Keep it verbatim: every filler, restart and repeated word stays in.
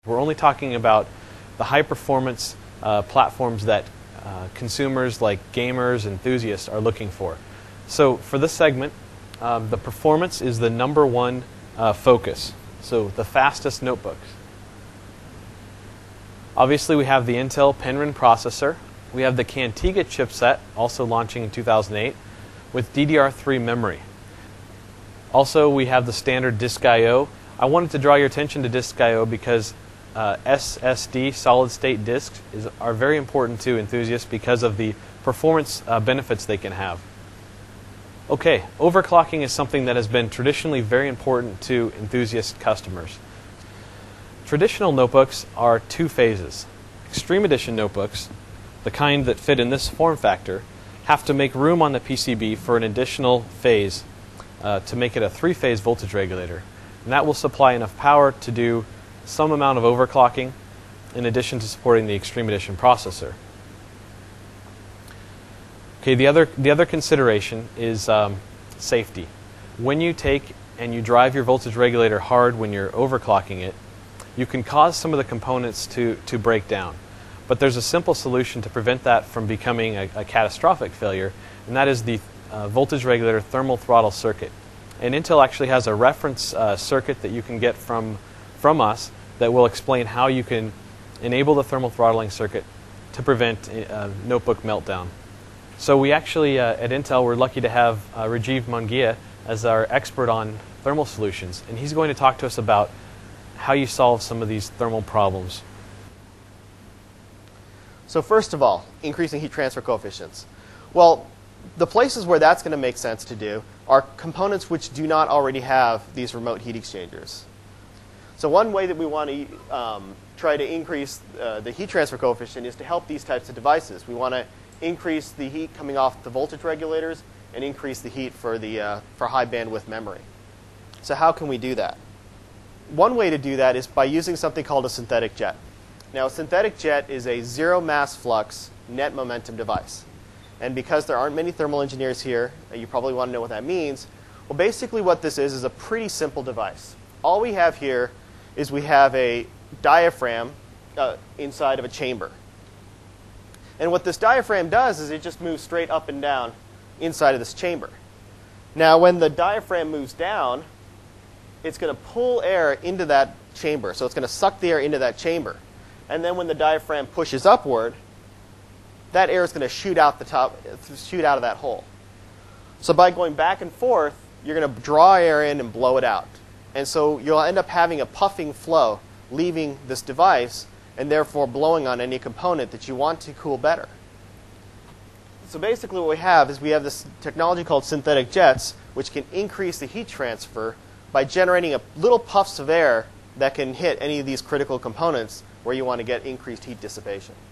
We're only talking about the high-performance uh, platforms that uh, consumers like gamers, enthusiasts are looking for. So for this segment, um, the performance is the number one uh, focus. So the fastest notebooks. Obviously we have the Intel Penryn processor. We have the Cantiga chipset, also launching in two thousand eight, with D D R three memory. Also we have the standard disk I O. I wanted to draw your attention to disk I O because Uh, S S D, solid-state disks, is, are very important to enthusiasts because of the performance uh, benefits they can have. Okay, overclocking is something that has been traditionally very important to enthusiast customers. Traditional notebooks are two phases. Extreme Edition notebooks, the kind that fit in this form factor, have to make room on the P C B for an additional phase uh, to make it a three-phase voltage regulator. And that will supply enough power to do some amount of overclocking in addition to supporting the Extreme Edition processor. Okay, the other, the other consideration is um, safety. When you take and you drive your voltage regulator hard when you're overclocking it, you can cause some of the components to, to break down. But there's a simple solution to prevent that from becoming a, a catastrophic failure, and that is the uh, voltage regulator thermal throttle circuit. And Intel actually has a reference uh, circuit that you can get from from us that will explain how you can enable the thermal throttling circuit to prevent a notebook meltdown. So we actually, uh, at Intel, we're lucky to have uh, Rajiv Mangia as our expert on thermal solutions, and he's going to talk to us about how you solve some of these thermal problems. So first of all, increasing heat transfer coefficients. Well, the places where that's going to make sense to do are components which do not already have these remote heat exchangers. So one way that we want to um, try to increase uh, the heat transfer coefficient is to help these types of devices. We want to increase the heat coming off the voltage regulators and increase the heat for, the, uh, for high bandwidth memory. So how can we do that? One way to do that is by using something called a synthetic jet. Now, a synthetic jet is a zero mass flux net momentum device. And because there aren't many thermal engineers here, you probably want to know what that means. Well, basically what this is is a pretty simple device. All we have here is we have a diaphragm uh, inside of a chamber. And what this diaphragm does is it just moves straight up and down inside of this chamber. Now, when the diaphragm moves down, it's going to pull air into that chamber. So it's going to suck the air into that chamber. And then when the diaphragm pushes upward, that air is going to shoot out the top, shoot out of that hole. So by going back and forth, you're going to draw air in and blow it out. And so you'll end up having a puffing flow leaving this device and therefore blowing on any component that you want to cool better. So basically what we have is we have this technology called synthetic jets, which can increase the heat transfer by generating a little puffs of air that can hit any of these critical components where you want to get increased heat dissipation.